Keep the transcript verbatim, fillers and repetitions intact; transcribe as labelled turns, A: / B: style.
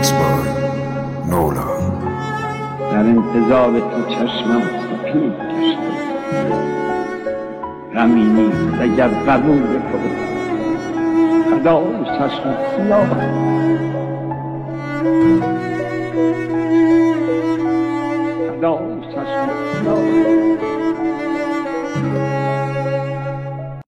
A: Mixed by Nola.
B: در انتظار تو چشمم سپید گشته، غمی نیست اگر قبول کنی، فدای چشم سیاه. فدای چشم سیاه.